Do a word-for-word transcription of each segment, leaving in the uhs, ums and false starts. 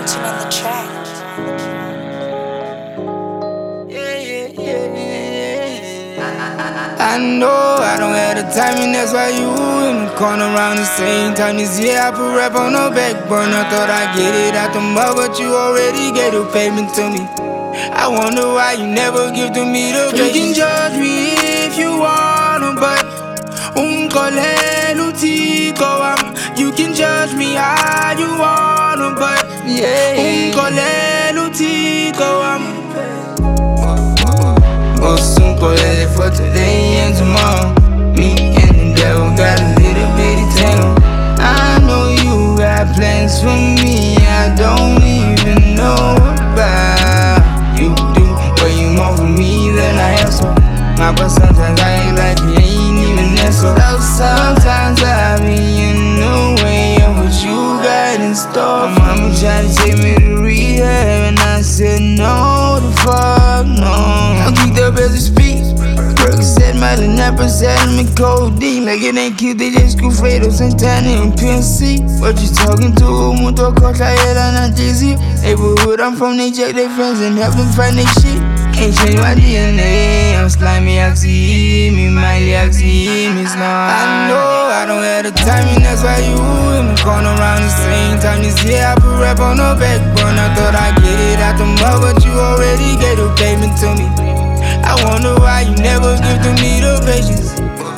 Fortune on the track. I know I don't have the time, and that's why you in the corner around the same time. This year I put rap on the back burner. Thought I get it out the mud, but you already gave the payment to me. I wonder why you never give to me the patience. You can judge me if you wanna, but unkolelu tiko am. You can judge me how you wanna, but unkolelu tiko am. Unkolelu for today and tomorrow. Me and the devil got a little bitty tangle. I know you got plans for me I don't even know about. You do what you want from me, then I answer. Nah, but sometimes I ain't like you ain't even there. So sometimes I be in the way of what you got in store. My mama tried to take me to rehab, and I said no, the fuck no. I keep the best to speak. Percocet, Mylan, Percocet, me codeine. Like it ain't cute, they just screw Fredo, Santana, and P N C. What you talking to? Mundo Costa, yeah, not Jay-Z. Neighborhood I'm from, they check their friends and help them find their shit. Can't change my D N A, I'm slimy, oxy, me, miley, oxy, me, slime. I know I don't have the time, and that's why you in the corner around the same time. This year I put rap on the back burner. I thought I get it out the mud, but you already gave the payment to me. I wonder why you never give to me the patience.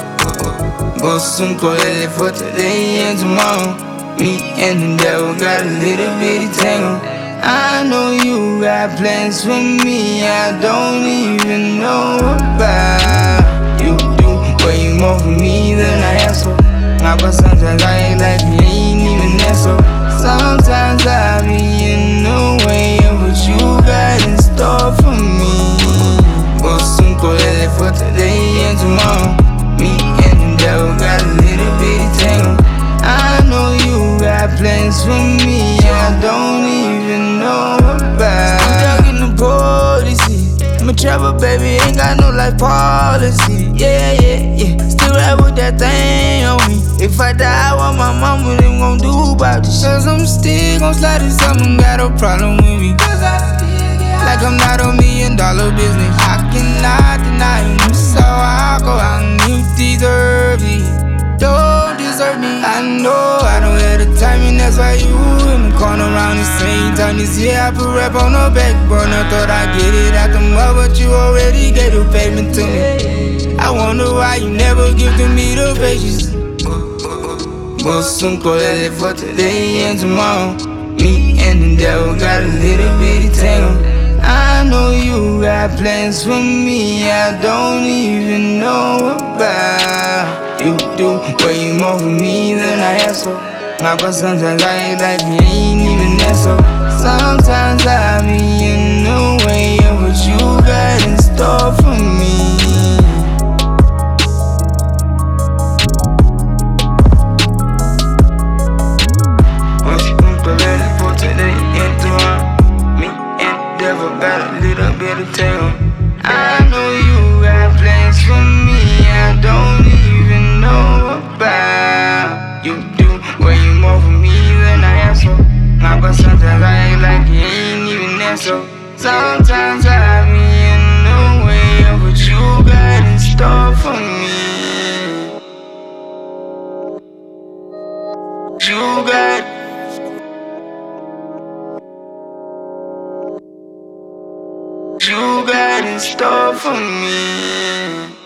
But soon collect for today and tomorrow. Me and the devil got a little bitty tangle. I know you got plans for me I don't even know about. You do what you want from me, then I answer. Nah, but sometimes I ain't like you ain't even there. So sometimes I be in the way of what you got in store for me. But soon collect for today and tomorrow. Me and the devil got a little bitty tangle. I know you got plans for me I don't even know about. I'm talking to policy. I'm a travel baby, ain't got no life policy. Yeah, yeah, yeah. Still rap with that thing on me. If I die, what my mama them gon' do about this? Cause I'm still gon' slide if someone got a problem with me. Like I'm not a million dollar business. I cannot deny you, so I go out and you deserve it. Don't deserve me. I know I don't have the time, and that's why you in the corner around the same time. This year I put rap on the back burner. Thought I get it out the mud, but you already gave the payment to me. I wonder why you never give to me the patience. But soon collect for today and tomorrow. Me and the devil got a little bitty tangle. I know you got plans for me I don't even know about. You do what you want from me, then I answer. Nah, but sometimes I ain't like you ain't even there. So sometimes I be in the way of what you got in store for me. Got a little bit of tail. I know you got plans for me I don't even know about. You do what you want from me, then I answer. Nah, but sometimes I ain't like you ain't even there. So sometimes I be in the way of what you got in store for me. You got You got in store for me.